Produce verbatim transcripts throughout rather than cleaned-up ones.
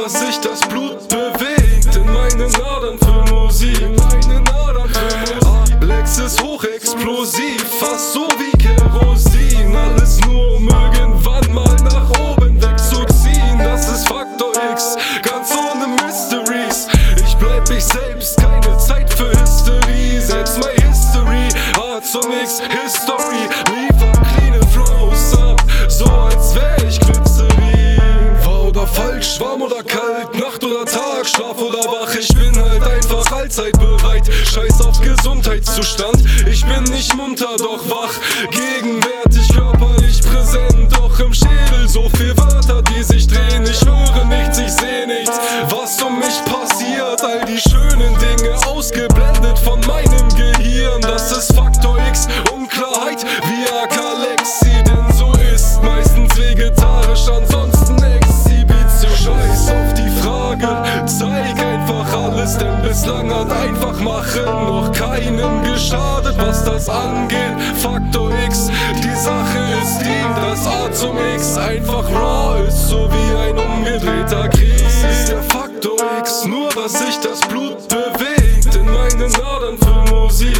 dass sich das Blut bewegt in meinen Adern für Musik. Alex ist hochexplosiv, fast so wie Kerosin. Alles nur um irgendwann mal nach oben wegzuziehen. Das ist Faktor X, ganz ohne Mysteries. Ich bleib ich selbst, keine Zeit für Hysterie. Setz my History, A zum X, History. Liefer cleane Flows ab, so als wär ich Glycerin. Wahr oder falsch, warm oder kalt, Nacht oder Tag, Schlaf oder wach. Ich bin halt einfach allzeit bereit, scheiß auf Gesundheitszustand. Ich bin nicht munter, doch wach, gegenwärtig, körperlich präsent. Doch im Schädel so viel Wörter, die sich drehen. Ich höre nichts, ich seh nichts, was um mich passiert. All die schönen Dinge ausgeblendet von meinem Gehirn. Das ist Faktor X, Unklarheit wie Akalexi. Denn so ist meistens vegetarisch, ansonsten Exhibition. Scheiß auf die Frage, zeig einfach alles, denn bislang hat einfach machen noch keinem geschadet, was das angeht. Faktor X, die Sache ist die, dass A zum X einfach raw ist, so wie ein umgedrehter Krieg. Das ist der Faktor X, nur dass sich das Blut bewegt in meinen Adern für Musik.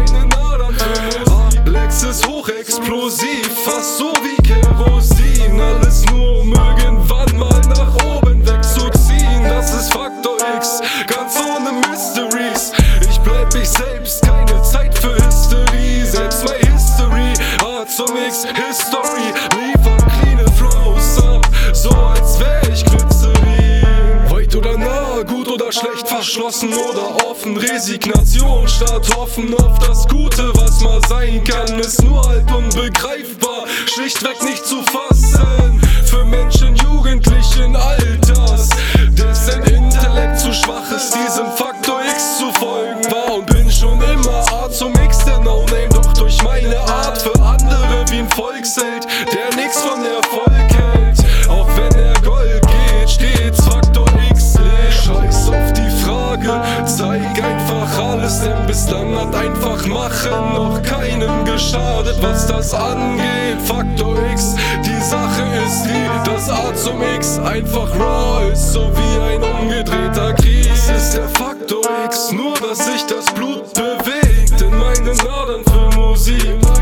Alex ist hochexplosiv, fast so wie Kerosin. Alles nur um irgendwann mal nach oben wegzuziehen. Das ist Faktor X, ganz ohne Mysteries. Ich bleib ich selbst, keine Zeit für Hysterie. Setz my History, A zum X, History. Liefer cleane Flows ab, so als wär ich Glycerin. Weit oder nah, gut oder schlecht, verschlossen oder offen. Resignation statt hoffen auf das Gute, was mal sein kann, ist nur halt unbegreifbar, schlichtweg nicht zu fassen. Für Menschen jugendlichen Alters, dessen Intellekt zu schwach ist, diesem Faktor X zu folgen. War und bin schon immer A zum X, der No-Name, doch durch meine Art für andere wie ein Volksheld, der nix von Erfolg hält. Auch wenn er Gold geht, stets Faktor X lebt. Scheiß auf die Frage, zeig einfach alles, denn bislang hat einfach machen noch keinem geschadet, was das angeht. Faktor X, die Sache ist die, dass A zum X einfach raw ist, so wie ein umgedrehter Krieg. Das ist der Faktor X, nur dass sich das Blut bewegt in meinen Adern für Musik.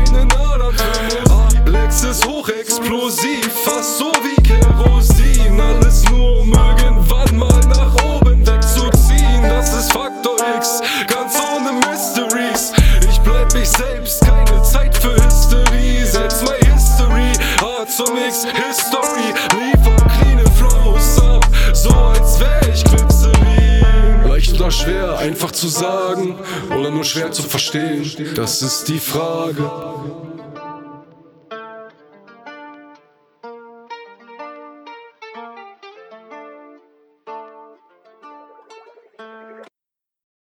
Alex ist hochexplosiv, fast so wie Kerosin. Alles nur um irgendwann mal nach oben wegzuziehen. Das ist Faktor X, ganz ohne Mysteries. Ich bleib ich selbst, keine Zeit für Hysterie. Setz my History, A zum X, History. Liefer cleane Flows ab, so als wär ich Glycerin. Leicht oder schwer, einfach zu sagen oder nur schwer zu verstehen, das ist die Frage.